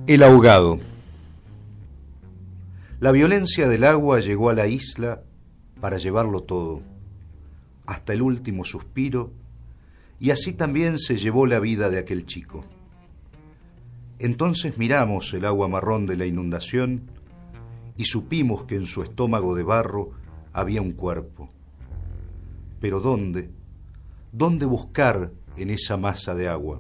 El ahogado. La violencia del agua llegó a la isla para llevarlo todo, hasta el último suspiro, y así también se llevó la vida de aquel chico. Entonces miramos el agua marrón de la inundación y supimos que en su estómago de barro había un cuerpo. Pero ¿dónde? ¿Dónde buscar en esa masa de agua?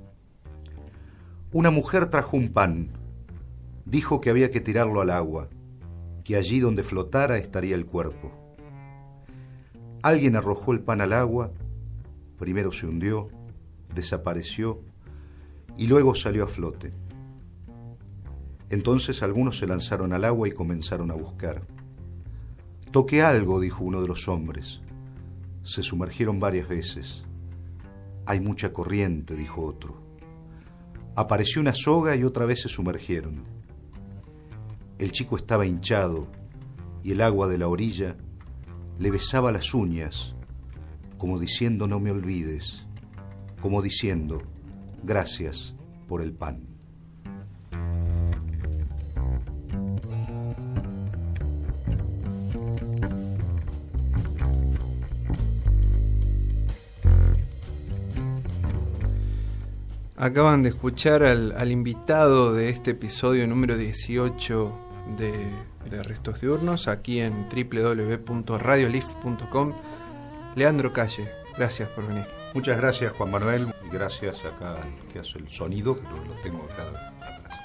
Una mujer trajo un pan. Dijo que había que tirarlo al agua, que allí donde flotara estaría el cuerpo. Alguien arrojó el pan al agua, primero se hundió, desapareció y luego salió a flote. Entonces algunos se lanzaron al agua y comenzaron a buscar. «Toqué algo», dijo uno de los hombres. Se sumergieron varias veces. «Hay mucha corriente», dijo otro. Apareció una soga y otra vez se sumergieron. El chico estaba hinchado y el agua de la orilla le besaba las uñas, como diciendo «no me olvides», como diciendo «gracias por el pan». Acaban de escuchar al invitado de este episodio número 18 de Restos Diurnos, aquí en www.radiolif.com. Leandro Calle, gracias por venir. Muchas gracias, Juan Manuel, y gracias acá al que hace el sonido, que lo tengo acá atrás.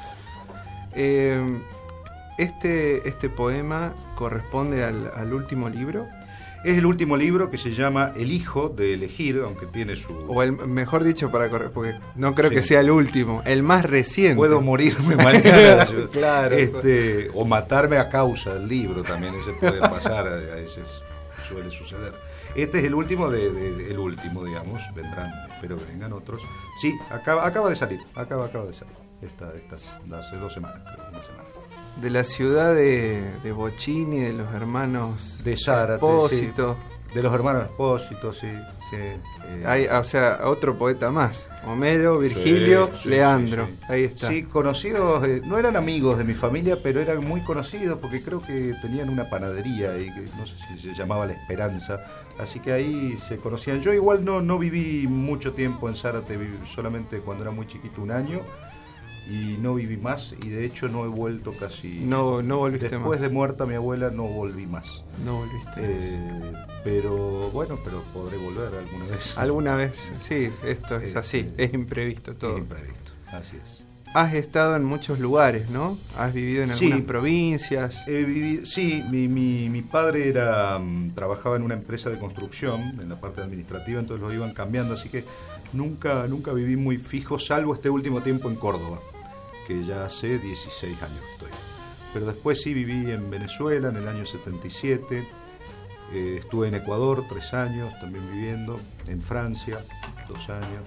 Este poema corresponde al último libro. Es el último libro, que se llama El hijo de elegir, aunque tiene su... O el, mejor dicho, porque no creo que sea el último, el más reciente. Puedo morirme mañana. Claro. O matarme a causa del libro también, ese puede pasar, a veces suele suceder. Este es el último el último, digamos, vendrán, espero que vengan otros. Sí, acaba de salir, acaba de salir. Hace 2 semanas, creo, 1 semana. De la ciudad de Bocchini, de los hermanos de Zárate, Espósito. Sí. De los hermanos Espósito, sí. Hay, o sea, otro poeta más. Homero, Virgilio, Leandro. Sí. Ahí está. Sí, conocidos, no eran amigos de mi familia, pero eran muy conocidos porque creo que tenían una panadería y que no sé si se llamaba La Esperanza. Así que ahí se conocían. Yo igual no viví mucho tiempo en Zárate, viví solamente cuando era muy chiquito, 1 año. Y no viví más, y de hecho no he vuelto casi. No volviste más. Después de muerta mi abuela no volví más. No volviste más. Pero bueno, podré volver alguna vez. Alguna vez, sí, esto es así, es imprevisto todo. Es imprevisto, así es. Has estado en muchos lugares, ¿no? Has vivido en algunas provincias. Sí, mi padre trabajaba en una empresa de construcción, en la parte administrativa, entonces lo iban cambiando, así que nunca viví muy fijo, salvo este último tiempo en Córdoba, que ya hace 16 años estoy. Pero después sí viví en Venezuela en el año 77, estuve en Ecuador 3 años también viviendo, en Francia 2 años,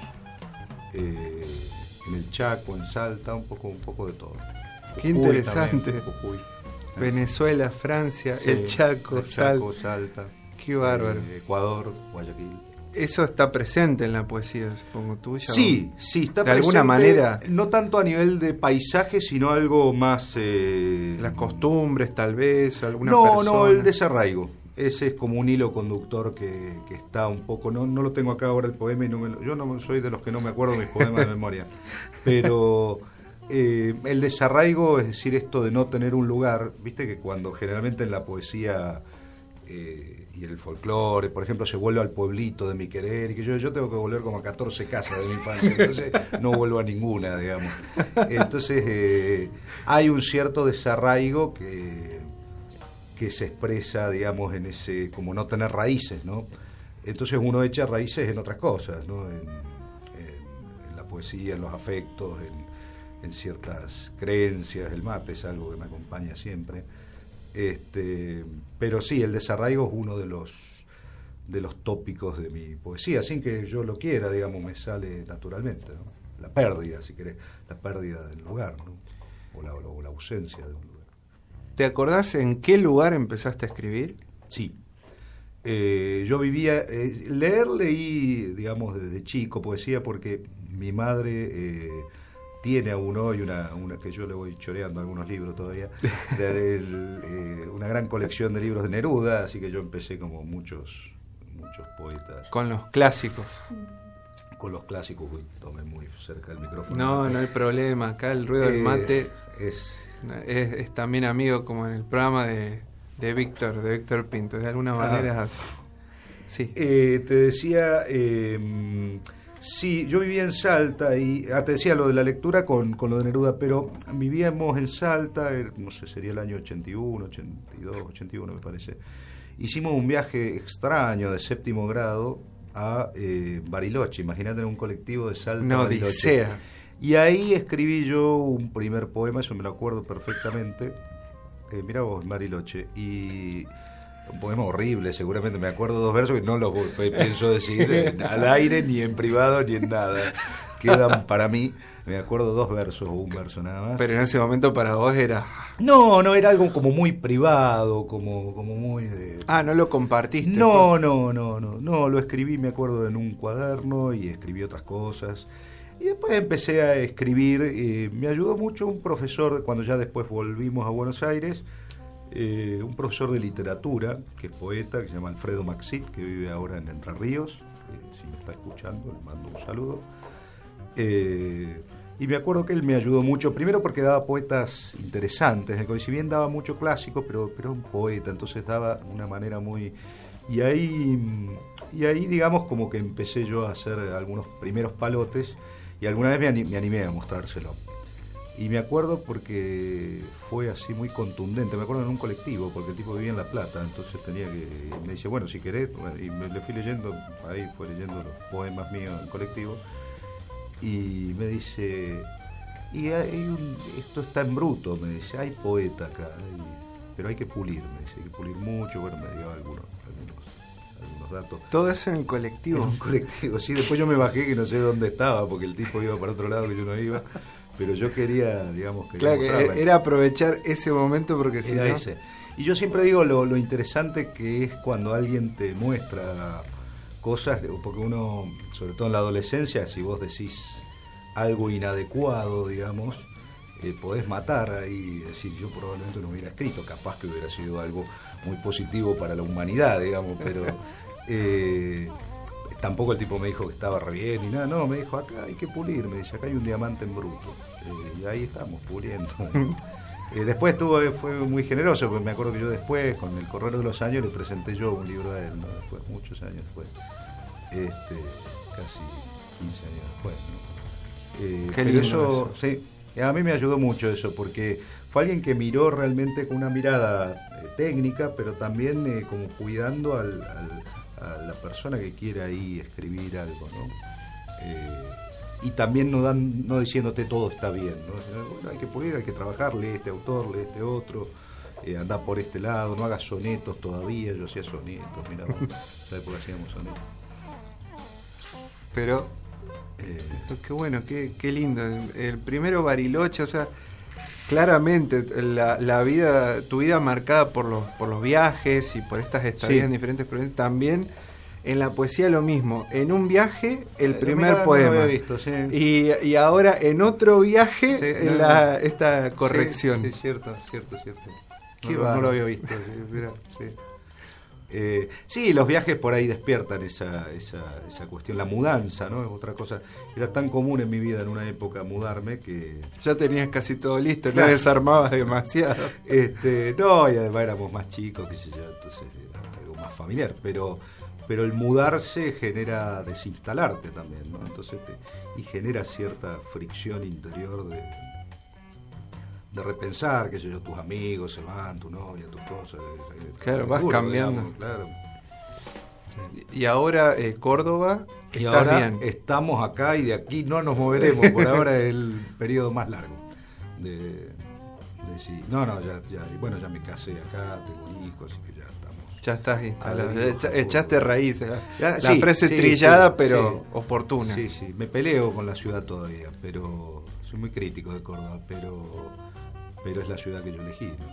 en el Chaco, en Salta, un poco de todo. Qué interesante. Jujuy. Venezuela, Francia, Sí, el Chaco, Salta. Qué bárbaro. Ecuador, Guayaquil. Eso está presente en la poesía, supongo, tuya. Sí, está presente. De alguna manera. No tanto a nivel de paisaje, sino algo más... las costumbres, tal vez, alguna persona. No, el desarraigo. Ese es como un hilo conductor que está un poco... No lo tengo acá ahora el poema, y yo no soy de los que no me acuerdo mis poemas de memoria. Pero el desarraigo, es decir, esto de no tener un lugar, viste que cuando generalmente en la poesía... y el folclore, por ejemplo, se vuelve al pueblito de mi querer, y que yo tengo que volver como a 14 casas de mi infancia, entonces no vuelvo a ninguna, digamos. Entonces hay un cierto desarraigo que se expresa, digamos, en ese, como no tener raíces, ¿no? Entonces uno echa raíces en otras cosas, ¿no? En la poesía, en los afectos, en ciertas creencias. El mate es algo que me acompaña siempre. Pero sí, el desarraigo es uno de los tópicos de mi poesía, sin que yo lo quiera, digamos, me sale naturalmente, ¿no? La pérdida, si querés, la pérdida del lugar, ¿no? O la ausencia de un lugar. ¿Te acordás en qué lugar empezaste a escribir? Sí. Yo vivía... leí, digamos, desde chico poesía, porque mi madre tiene aún hoy una que yo le voy choreando algunos libros todavía, una gran colección de libros de Neruda, así que yo empecé como muchos poetas. Con los clásicos. Con los clásicos, uy, tomé muy cerca del micrófono. No hay problema, acá el ruido del mate es también amigo, como en el programa de Víctor Pinto, de alguna manera es así. Sí. Te decía, sí, yo vivía en Salta y te decía lo de la lectura con lo de Neruda, pero vivíamos en Salta, no sé, sería el año 81, 82, 81 me parece. Hicimos un viaje extraño de 7º grado a Bariloche, imagínate, en un colectivo de Salta. No, Bariloche. Odisea. Y ahí escribí yo un primer poema, eso me lo acuerdo perfectamente. Mirá vos, Bariloche, y un poema horrible, seguramente me acuerdo 2 versos que no los pienso decir al aire, ni en privado, ni en nada. Quedan para mí, me acuerdo 2 versos o un verso nada más. Pero en ese momento para vos era... No, era algo como muy privado, como muy... no lo compartiste. No, lo escribí, me acuerdo, en un cuaderno y escribí otras cosas. Y después empecé a escribir, me ayudó mucho un profesor, cuando ya después volvimos a Buenos Aires, un profesor de literatura, que es poeta, que se llama Alfredo Maxit, que vive ahora en Entre Ríos, si me está escuchando, le mando un saludo. Y me acuerdo que él me ayudó mucho, primero porque daba poetas interesantes, si bien daba mucho clásico, pero era un poeta, entonces daba de una manera muy... Y ahí, digamos, como que empecé yo a hacer algunos primeros palotes, y alguna vez me animé a mostrárselo. Y me acuerdo porque fue así muy contundente, me acuerdo en un colectivo, porque el tipo vivía en La Plata, entonces me dice, bueno, si querés, y le fui leyendo, ahí fue leyendo los poemas míos en colectivo, y me dice, esto está en bruto, me dice, hay poeta acá, pero hay que pulir, me dice, hay que pulir mucho, bueno, me dio algunos datos. Todo eso en el colectivo. En un colectivo, sí, después yo me bajé que no sé dónde estaba, porque el tipo iba para otro lado que yo no iba, pero yo quería, digamos, claro, que era aprovechar ese momento porque si no... ese. Y yo siempre digo lo interesante que es cuando alguien te muestra cosas, porque uno, sobre todo en la adolescencia, si vos decís algo inadecuado, digamos, podés matar ahí, decir, yo probablemente no hubiera escrito, capaz que hubiera sido algo muy positivo para la humanidad, digamos, pero tampoco el tipo me dijo que estaba re bien ni nada, no, me dijo, acá hay que pulir, me dice, acá hay un diamante en bruto, y ahí estamos puliendo. Después fue muy generoso, porque me acuerdo que yo después, con el correr de los años, le presenté yo un libro a él, ¿no? Después, muchos años después, casi 15 años después, ¿no? Qué lindo eso, sí, a mí me ayudó mucho eso, porque fue alguien que miró realmente con una mirada técnica, pero también como cuidando a la persona que quiere ahí escribir algo, ¿no? Y también no diciéndote todo está bien, ¿no? Bueno, hay que pulir, hay que trabajar, lee este autor, lee este otro, anda por este lado, no hagas sonetos todavía, yo hacía sonetos, mirá, ¿sabes por qué hacíamos sonetos? Pero, qué bueno, qué lindo, el primero Bariloche, o sea, claramente la vida, tu vida marcada por los viajes y por estas estadías en diferentes provincias, también... En la poesía lo mismo, en un viaje el primer poema, no lo había visto, sí. y ahora en otro viaje sí, esta corrección. Sí, cierto. No lo había visto. Sí, los viajes por ahí despiertan esa cuestión, la mudanza, ¿no? Es otra cosa. Era tan común en mi vida en una época mudarme que... Ya tenías casi todo listo, no desarmabas demasiado. No, y además éramos más chicos, qué sé yo, entonces era algo más familiar, pero el mudarse genera desinstalarte también, ¿no? Entonces y genera cierta fricción interior de repensar, qué sé yo, tus amigos se van, tu novia, tus cosas. Claro, vas cambiando. Digamos, claro. Y ahora Córdoba, y ahora bien. Estamos acá y de aquí no nos moveremos, por ahora es el periodo más largo. Sí. No, ya, bueno, ya me casé acá, tengo un hijo, así que ya estamos. Ya estás instalado, echaste raíces. La sí, frase trillada, pero oportuna. Sí, me peleo con la ciudad todavía, pero soy muy crítico de Córdoba, pero es la ciudad que yo elegí, ¿no?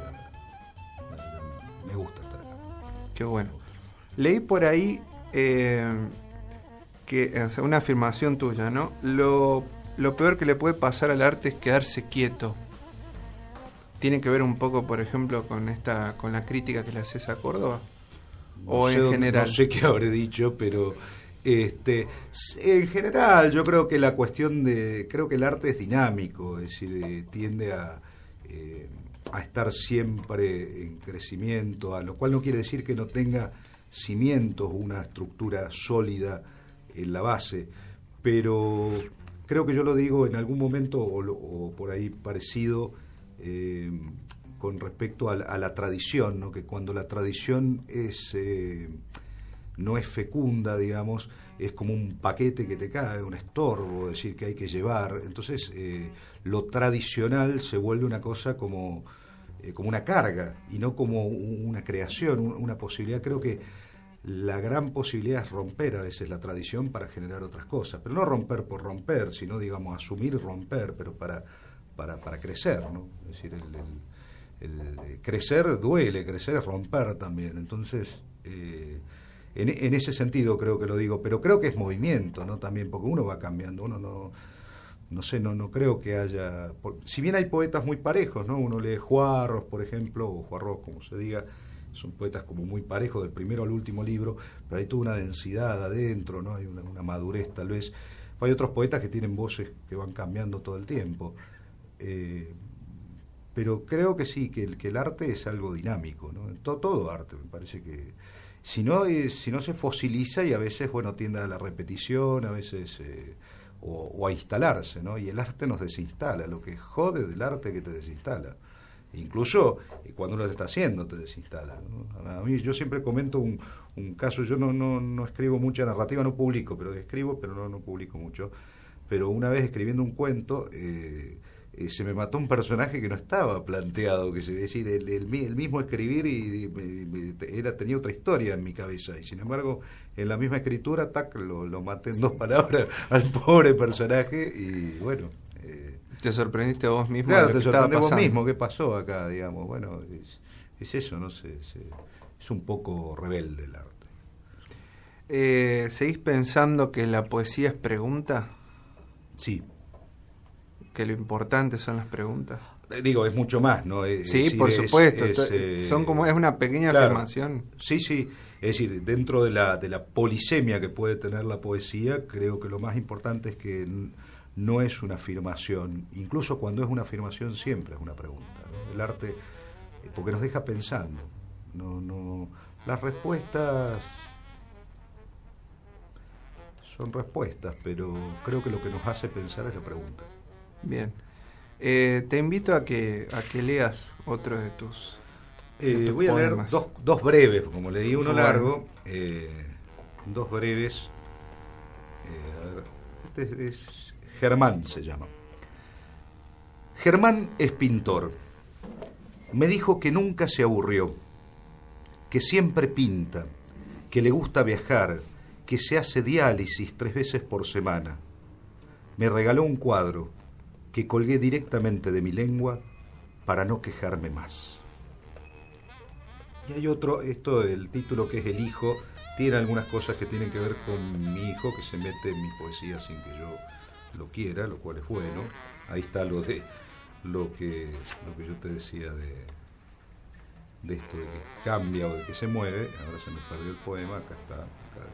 Me gusta estar acá. Qué bueno. Leí por ahí que, o sea, una afirmación tuya, ¿no? Lo lo peor que le puede pasar al arte es quedarse quieto. Tiene que ver un poco, por ejemplo, con la crítica que le haces a Córdoba. O en general. No sé qué habré dicho, pero en general yo creo que la cuestión creo que el arte es dinámico, es decir, tiende a estar siempre en crecimiento, a lo cual no quiere decir que no tenga cimientos, una estructura sólida en la base, pero creo que yo lo digo en algún momento o por ahí parecido con respecto a la tradición, ¿no? Que cuando la tradición no es fecunda, digamos, es como un paquete que te cae, un estorbo, es decir, que hay que llevar. Entonces, lo tradicional se vuelve una cosa como una carga y no como una creación, una posibilidad. Creo que la gran posibilidad es romper a veces la tradición para generar otras cosas, pero no romper por romper, sino, digamos, asumir y romper, pero para crecer, ¿no? Es decir, el crecer duele, crecer es romper también. Entonces, en ese sentido creo que lo digo, pero creo que es movimiento, ¿no? También, porque uno va cambiando, uno no creo que haya... Si bien hay poetas muy parejos, ¿no? Uno lee Juarros, por ejemplo, o Juarros, como se diga, son poetas como muy parejos del primero al último libro, pero hay toda una densidad adentro, ¿no? Hay una madurez tal vez. Hay otros poetas que tienen voces que van cambiando todo el tiempo. Pero creo que sí, que el arte es algo dinámico, ¿no? Todo arte, me parece que... Si no se fosiliza y a veces, bueno, tiende a la repetición, a veces... o a instalarse, ¿no? Y el arte nos desinstala. Lo que jode del arte es que te desinstala. Incluso cuando uno lo está haciendo te desinstala, ¿no? A mí, yo siempre comento un caso. Yo no escribo mucha narrativa, no publico, pero escribo, pero no publico mucho. Pero una vez escribiendo un cuento, se me mató un personaje que no estaba planteado, es decir, el mismo escribir tenía otra historia en mi cabeza, y sin embargo en la misma escritura lo maté en 2 palabras al pobre personaje. Y bueno, te sorprendiste vos mismo. Claro, te sorprendiste vos mismo. ¿Qué pasó acá? Digamos, bueno, es eso, no sé, es un poco rebelde el arte. ¿Seguís pensando que la poesía es pregunta? Sí. Que lo importante son las preguntas. Digo, es mucho más, ¿no? Sí, por supuesto. Son como, es una pequeña afirmación. Sí. Es decir, dentro de la polisemia que puede tener la poesía, creo que lo más importante es que no es una afirmación. Incluso cuando es una afirmación, siempre es una pregunta, ¿no? El arte, porque nos deja pensando. Las respuestas son respuestas, pero creo que lo que nos hace pensar es la pregunta. Bien. Te invito a que leas otro de tus voy poemas. A leer dos breves, como leí uno largo, 2 breves. A ver, este es Germán, se llama. Germán es pintor. Me dijo que nunca se aburrió, que siempre pinta, que le gusta viajar, que se hace diálisis 3 veces por semana. Me regaló un cuadro que colgué directamente de mi lengua para no quejarme más. Y hay otro, el título, que es El hijo, tiene algunas cosas que tienen que ver con mi hijo, que se mete en mi poesía sin que yo lo quiera, lo cual es bueno. Ahí está lo que yo te decía de esto de que cambia o de que se mueve. Ahora se me perdió el poema, acá está.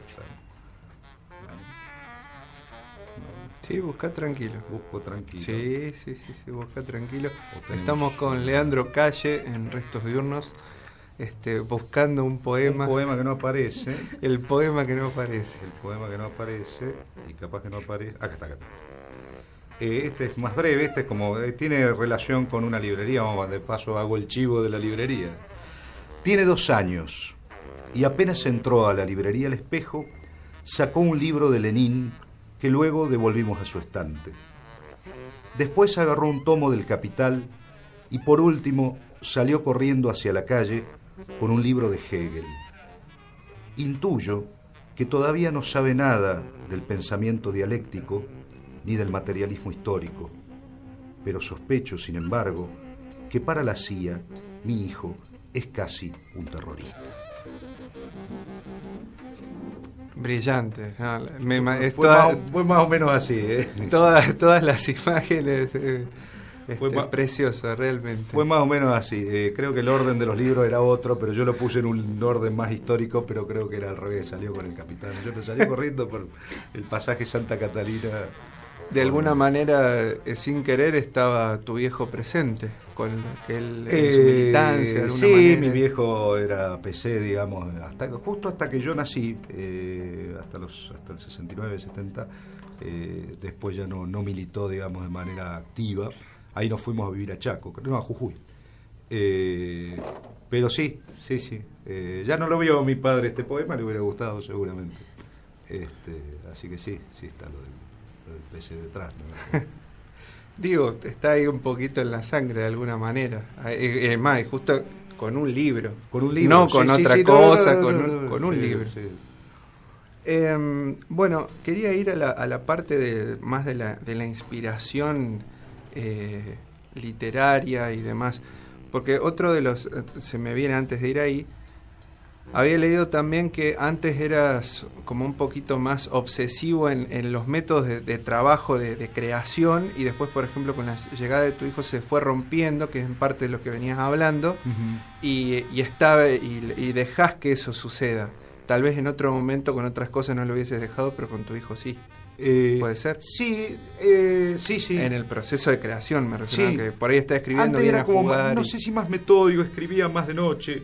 Sí, busca tranquilo. Busco tranquilo. Sí, busca tranquilo. Estamos con Leandro Calle en Restos Diurnos, buscando un poema. Un poema que no aparece. El poema que no aparece. El poema que no aparece, y capaz que no aparece. Acá está. Este es más breve, este es como, tiene relación con una librería, de paso hago el chivo de la librería. Tiene 2 años, y apenas entró a la librería El Espejo, sacó un libro de Lenin, que luego devolvimos a su estante. Después agarró un tomo del Capital y por último salió corriendo hacia la calle con un libro de Hegel. Intuyo que todavía no sabe nada del pensamiento dialéctico ni del materialismo histórico, pero sospecho, sin embargo, que para la CIA mi hijo es casi un terrorista. Brillante. No, fue más o menos así. Todas las imágenes... Fue precioso, realmente. Fue más o menos así. Creo que el orden de los libros era otro, pero yo lo puse en un orden más histórico, pero creo que era al revés, salió con el capitán. Yo te salí corriendo por el pasaje Santa Catalina. De alguna manera, sin querer, estaba tu viejo presente, con él, en su militancia, de alguna manera. Sí, mi viejo era PC, digamos, justo hasta que yo nací, hasta el 69, 70, después ya no militó, digamos, de manera activa. Ahí nos fuimos a vivir a Chaco, no, a Jujuy. Pero sí. Ya no lo vio mi padre este poema, le hubiera gustado seguramente. Así que sí está lo del PC detrás, ¿no? Digo, está ahí un poquito en la sangre de alguna manera. Más, justo con un libro. Con un libro. No con otra cosa, con un sí, libro. Sí. Bueno, quería ir a la parte más de la inspiración literaria y demás, porque otro de los, se me viene antes de ir ahí, había leído también que antes eras como un poquito más obsesivo en los métodos de trabajo, de creación, y después, por ejemplo, con la llegada de tu hijo se fue rompiendo, que es en parte de lo que venías hablando, y dejás que eso suceda. Tal vez en otro momento con otras cosas no lo hubieses dejado, pero con tu hijo sí. ¿Puede ser? Sí. En el proceso de creación me refiero, que por ahí está escribiendo, antes viene era a como jugar. No sé si más metódico, escribía más de noche.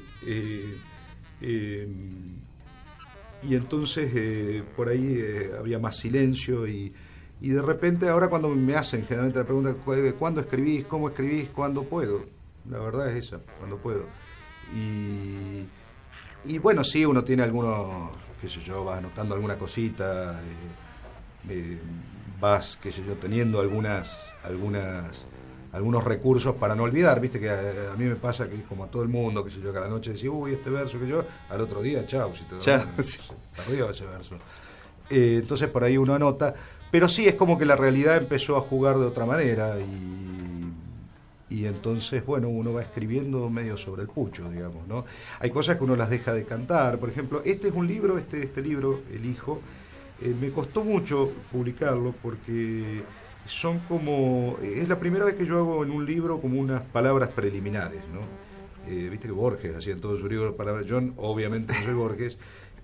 Y entonces por ahí había más silencio y de repente ahora cuando me hacen generalmente la pregunta, ¿cuándo escribís? ¿Cómo escribís? ¿Cuándo puedo? La verdad es esa, cuando puedo. Y bueno, sí, uno tiene algunos, qué sé yo, vas anotando alguna cosita, vas, qué sé yo, teniendo algunos recursos para no olvidar, viste que a mí me pasa que como a todo el mundo, qué sé yo, que a la noche decís, uy, este verso que yo, al otro día, chao, se perdió ese verso. Entonces por ahí uno anota, pero sí es como que la realidad empezó a jugar de otra manera y entonces, bueno, uno va escribiendo medio sobre el pucho, digamos, ¿no? Hay cosas que uno las deja de cantar, por ejemplo, este es un libro, este libro, El Hijo, me costó mucho publicarlo porque son como, es la primera vez que yo hago en un libro como unas palabras preliminares, ¿no? Viste que Borges hacía en todos sus libros palabras, yo obviamente no soy Borges,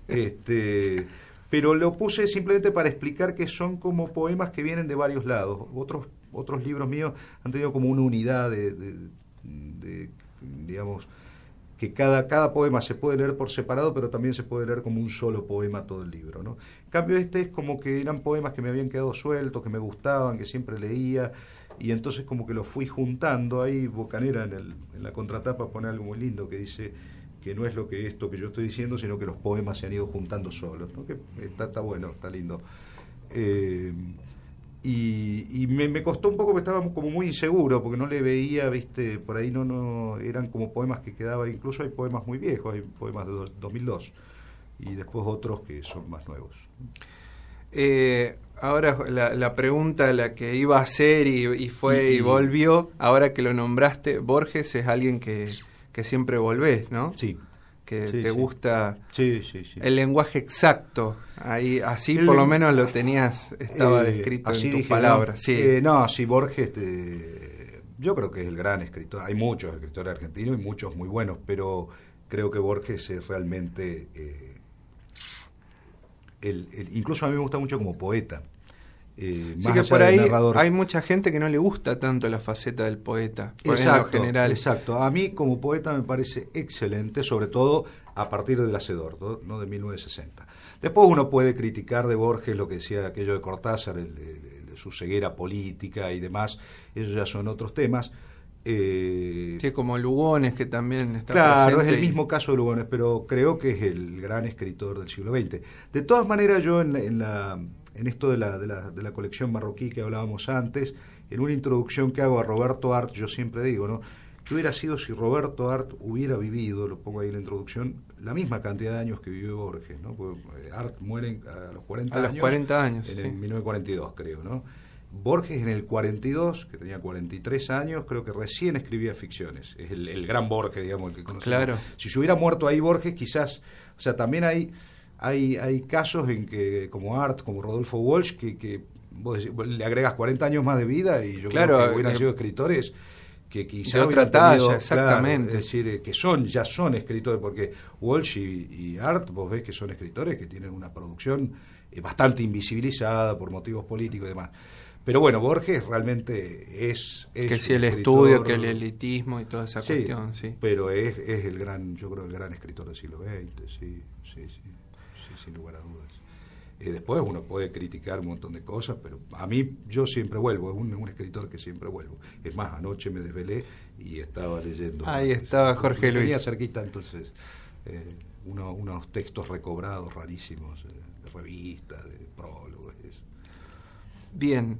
pero lo puse simplemente para explicar que son como poemas que vienen de varios lados. Otros libros míos han tenido como una unidad de digamos, que cada poema se puede leer por separado, pero también se puede leer como un solo poema todo el libro, ¿no? En cambio este es como que eran poemas que me habían quedado sueltos, que me gustaban, que siempre leía, y entonces como que los fui juntando. Ahí Bocanera en la contratapa pone algo muy lindo que dice que no es esto que yo estoy diciendo, sino que los poemas se han ido juntando solos, ¿no? Que está bueno, está lindo. Y me costó un poco, porque estaba como muy inseguro, porque no le veía, viste, por ahí no eran como poemas que quedaban, incluso hay poemas muy viejos, hay poemas de 2002 y después otros que son más nuevos. Ahora la pregunta, la que iba a hacer y fue y volvió, ahora que lo nombraste, Borges es alguien que siempre volvés, ¿no? Sí. Que te gusta sí. el lenguaje exacto, ahí así por lo menos lo tenías, estaba descrito en tus palabras. Sí, Borges, yo creo que es el gran escritor. Hay muchos escritores argentinos y muchos muy buenos, pero creo que Borges es realmente incluso a mí me gusta mucho como poeta. Sí, que por ahí hay mucha gente que no le gusta tanto la faceta del poeta, exacto, en lo general. Exacto, a mí como poeta me parece excelente, sobre todo a partir del Hacedor, ¿no? De 1960. Después uno puede criticar de Borges lo que decía aquello de Cortázar, su ceguera política y demás, esos ya son otros temas. Sí, como Lugones, que también está claro, presente. Es el mismo caso de Lugones, pero creo que es el gran escritor del siglo XX. De todas maneras, yo en esto de la colección marroquí que hablábamos antes, en una introducción que hago a Roberto Art, yo siempre digo, ¿no?, ¿qué hubiera sido si Roberto Art hubiera vivido, lo pongo ahí en la introducción, la misma cantidad de años que vivió Borges, ¿no? Porque Art muere a los 40 años. A los 40 años, en sí. el 1942, creo, ¿no? Borges en el 42, que tenía 43 años, creo que recién escribía ficciones. Es el gran Borges, digamos, el que conocemos. Claro. Si se hubiera muerto ahí Borges, quizás, o sea, también hay hay casos en que, como Art, como Rodolfo Walsh, que vos le agregas 40 años más de vida y yo claro, creo que hubieran sido escritores que quizá de otra hubieran tenido, talla, exactamente. claro, es decir, que ya son escritores, porque Walsh y Art, vos ves que son escritores que tienen una producción bastante invisibilizada por motivos políticos y demás. Pero bueno, Borges realmente es que si el estudio, que el elitismo y toda esa cuestión, sí. Pero es el gran, yo creo, el gran escritor del siglo XX, sí, sin lugar a dudas. Después uno puede criticar un montón de cosas, pero a mí yo siempre vuelvo, es un escritor que siempre vuelvo. Es más, anoche me desvelé y estaba leyendo. Ahí estaba Jorge Luis. Tenía cerquita, entonces, unos textos recobrados rarísimos, de revistas, de prólogos. Eso. Bien.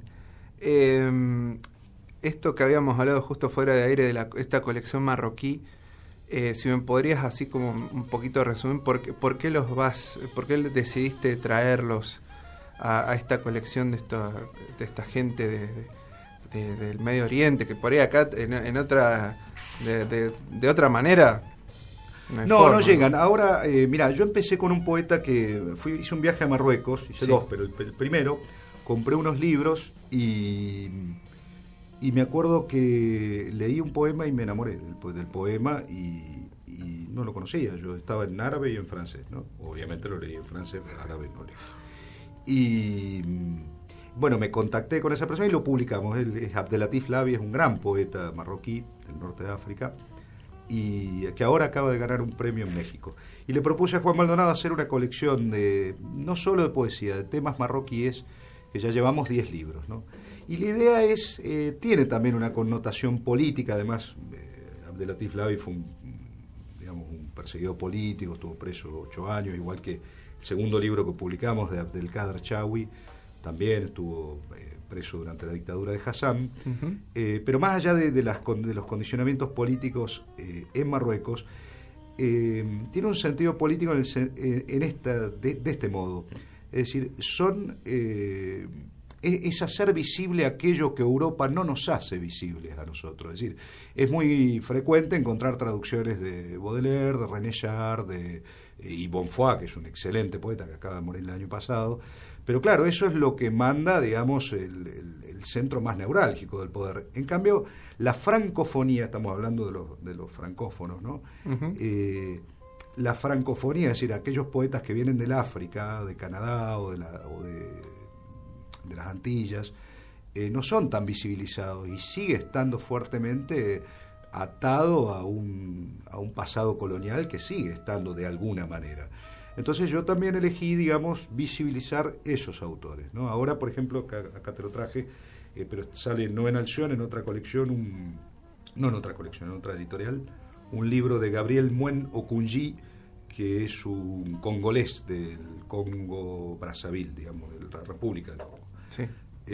Esto que habíamos hablado justo fuera de aire de esta colección marroquí, si me podrías así como un poquito resumir por qué decidiste traerlos a esta colección de esta gente del Medio Oriente, que por ahí acá en otra de otra manera no llegan. Ahora, mira, yo empecé con un poeta que hice un viaje a Marruecos, hice dos, pero el primero compré unos libros y me acuerdo que leí un poema y me enamoré del poema y no lo conocía. Yo estaba en árabe y en francés, ¿no? Obviamente lo leí en francés, árabe no leí. Y bueno, me contacté con esa persona y lo publicamos. Él es Abdelatif Labi, es un gran poeta marroquí del norte de África y que ahora acaba de ganar un premio en México. Y le propuse a Juan Maldonado hacer una colección no solo de poesía, de temas marroquíes, que ya llevamos 10 libros, ¿no? Y la idea tiene también una connotación política. Además, Abdelatif Labi fue un perseguido político, estuvo preso 8 años, igual que el segundo libro que publicamos de Abdelkader Chaoui, también estuvo preso durante la dictadura de Hassan. Uh-huh. Pero más allá de los condicionamientos políticos en Marruecos, tiene un sentido político de este modo. Es decir, es hacer visible aquello que Europa no nos hace visibles a nosotros. Es decir, es muy frecuente encontrar traducciones de Baudelaire, de René Char, y Bonfoy, que es un excelente poeta que acaba de morir el año pasado. Pero claro, eso es lo que manda, digamos, el centro más neurálgico del poder. En cambio, la francofonía, estamos hablando de los francófonos, ¿no? Uh-huh. La francofonía, es decir, aquellos poetas que vienen del África, de Canadá o de las Antillas, no son tan visibilizados y sigue estando fuertemente atado a un pasado colonial que sigue estando de alguna manera. Entonces yo también elegí, digamos, visibilizar esos autores, ¿no? Ahora, por ejemplo, acá te lo traje, pero sale no en Alción, en otra colección, en otra editorial, un libro de Gabriel Muen Okunji, que es un congolés del Congo Brazzaville, digamos, de la República del Congo. Sí.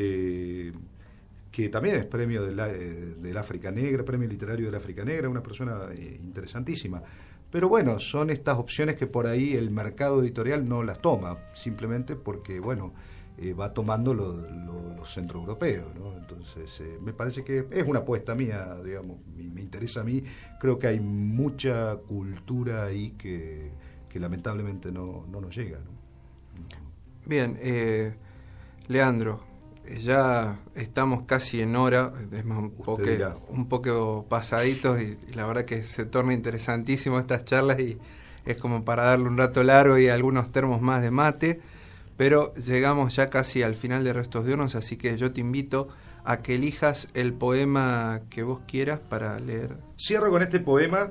Que también es premio del África Negra, premio literario del África Negra, una persona interesantísima. Pero bueno, son estas opciones que por ahí el mercado editorial no las toma, simplemente porque, bueno, va tomando los centroeuropeos, ¿no? Entonces, me parece que es una apuesta mía, digamos, me interesa a mí. Creo que hay mucha cultura ahí que lamentablemente no nos llega, ¿no? Bien, Leandro, ya estamos casi en hora, es más un poco pasaditos y la verdad que se torna interesantísimo estas charlas y es como para darle un rato largo y algunos termos más de mate, pero llegamos ya casi al final de Restos Diurnos, así que yo te invito a que elijas el poema que vos quieras para leer. Cierro con este poema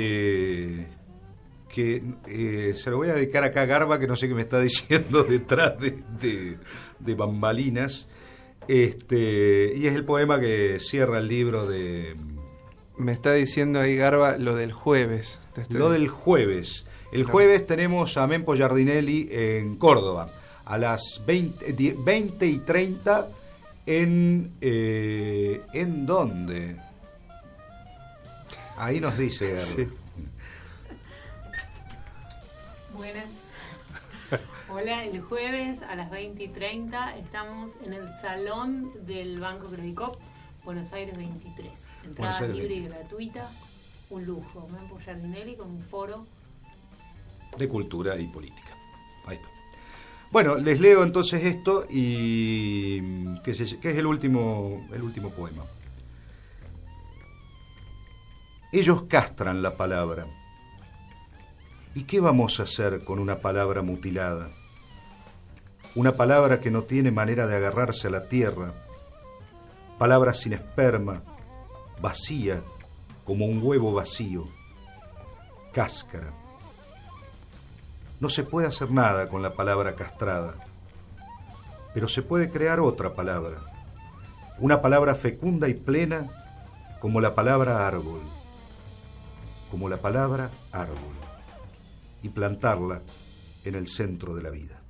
que se lo voy a dedicar acá a Garba, que no sé qué me está diciendo detrás de bambalinas. Y es el poema que cierra el libro de... Me está diciendo ahí Garba lo del jueves. Lo del jueves. El jueves tenemos a Mempo Giardinelli en Córdoba, a las 20:30 ¿en dónde? Ahí nos dice Garba. Sí. Buenas. Hola, el jueves a las 20:30 estamos en el Salón del Banco Credicop, Buenos Aires 23. Entrada libre y gratuita, un lujo. Mempo Giardinelli con un foro de cultura y política. Ahí está. Bueno, les leo entonces esto y que es el último poema. Ellos castran la palabra. ¿Y qué vamos a hacer con una palabra mutilada? Una palabra que no tiene manera de agarrarse a la tierra, palabra sin esperma, vacía como un huevo vacío, cáscara. No se puede hacer nada con la palabra castrada, pero se puede crear otra palabra, una palabra fecunda y plena como la palabra árbol, y plantarla en el centro de la vida.